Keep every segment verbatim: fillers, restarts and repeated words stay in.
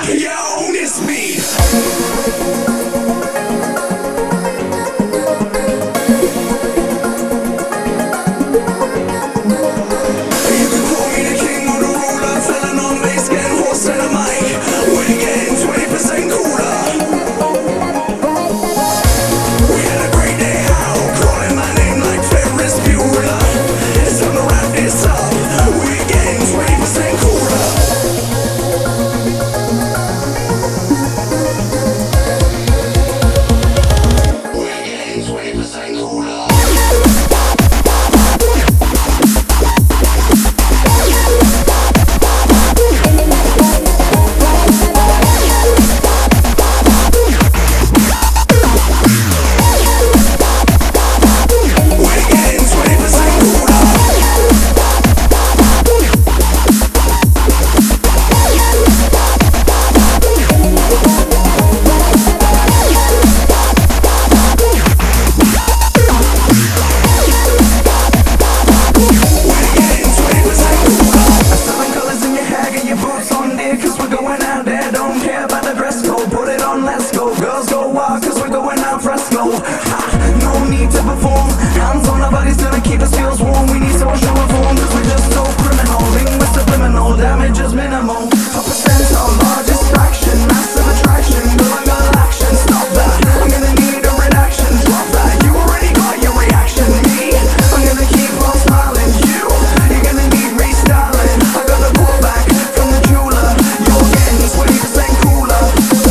Yo, it's me. No need to perform. Hands on our bodies gonna keep us feels warm. We need social reform cause we're just so criminal. Ring with subliminal, damage is minimal. A percent our largest fraction. Massive attraction, going girl action. Stop that, I'm gonna need a reaction. Drop that, you already got your reaction. Me, I'm gonna keep on smiling. You, you're gonna need restyling. I got a pull back from the jeweler. You're getting twenty percent cooler.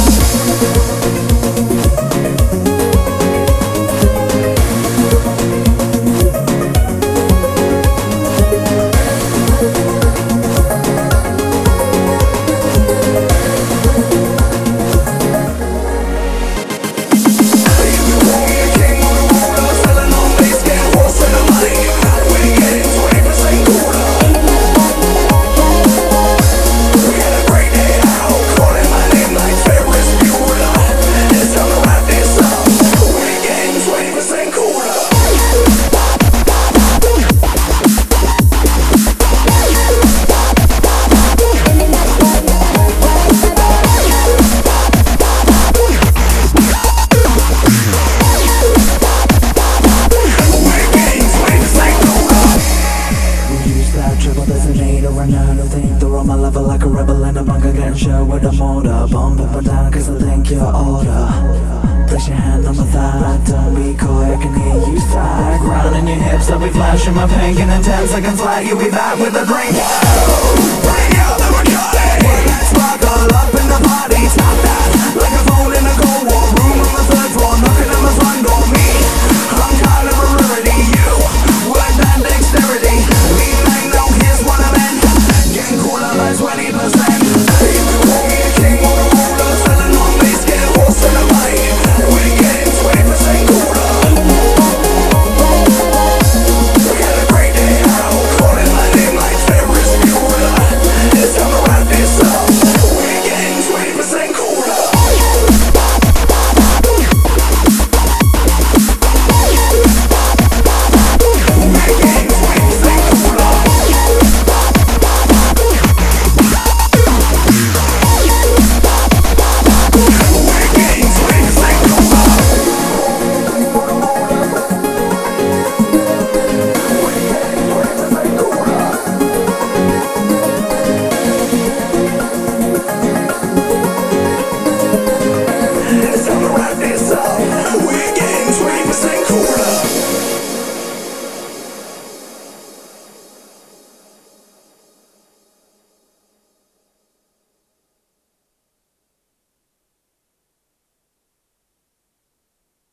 My level like a rebel in a bunker, getting shot with a motor. Bump up and down cause I think you're older. Place your hand on my thigh, don't be coy, I can hear you sigh. Ground in your hips, I'll be flashing my pink, and in ten seconds flat, you'll be back with a drink. Whoa,